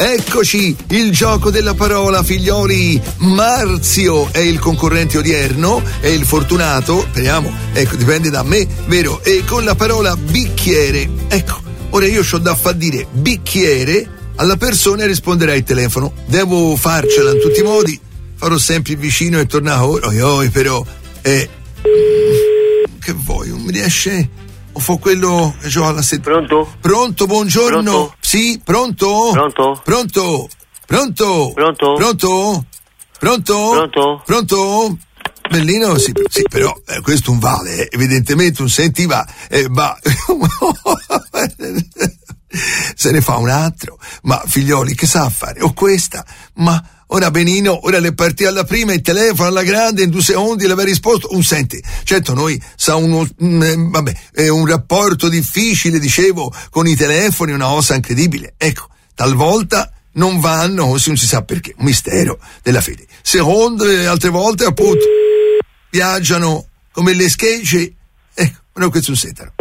Eccoci, il gioco della parola, figlioli. Marzio è il concorrente odierno, è il fortunato, speriamo, ecco, dipende da me, vero? E con la parola bicchiere, ecco, ora io c'ho da far dire bicchiere alla persona e risponderà il telefono. Devo farcela in tutti i modi, farò sempre vicino e tornare ora, però, che vuoi, non mi riesce? O fa quello che ho alla settimana. Pronto? Pronto, buongiorno. Pronto? Sì, pronto? Pronto? Pronto? Pronto? Pronto? Pronto? Pronto? Pronto? Pronto? Bellino, sì, però questo un vale, evidentemente un sentiva, va. Se ne fa un altro. Ma figlioli, che sa fare? O questa? Ma ora Benino, ora le partì alla prima, il telefono alla grande, in 2 secondi le aveva risposto. Senti, certo noi sa è un rapporto difficile, dicevo, con i telefoni, una cosa incredibile. Ecco, talvolta non vanno, così non si sa perché, un mistero della fede. Seconde, altre volte appunto viaggiano come le schegge. Ecco, però questo è un setaro.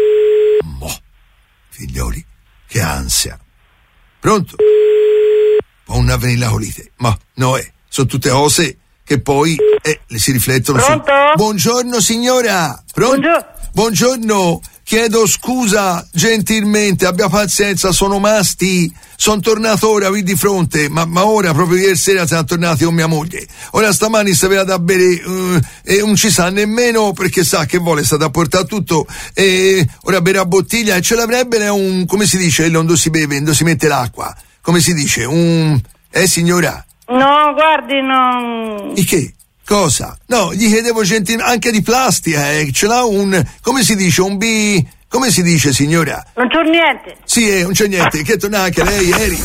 Figlioli, che ansia. Pronto? Può una venire la colite, ma no, sono tutte cose che poi le si riflettono. Pronto? Buongiorno signora. Pronto? Buongiorno. Chiedo scusa gentilmente, abbia pazienza, sono masti. Sono tornato ora qui di fronte, ma ora proprio ieri sera siamo tornati con mia moglie. Ora stamani si aveva da bere e non ci sa nemmeno, perché sa che vuole, è stata a portare tutto, e ora bere a bottiglia e ce l'avrebbe un, come si dice, non si beve, non si mette l'acqua. Come si dice? Signora? No, guardi, non... Di che? Cosa? No, gli chiedevo gentilmente, anche di plastica, ce l'ha come si dice, come si dice signora? Non c'ho niente. Sì, non c'è niente, che tornava anche lei ieri.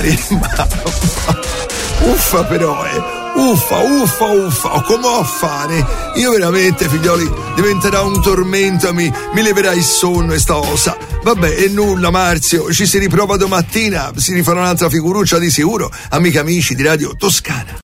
Uffa però, uffa, come ho a fare? Io veramente, figlioli, diventerà un tormento, mi leverà il sonno e sta osa. Vabbè, e nulla, Marzio, ci si riprova domattina, si rifarà un'altra figuruccia di sicuro, amici di Radio Toscana.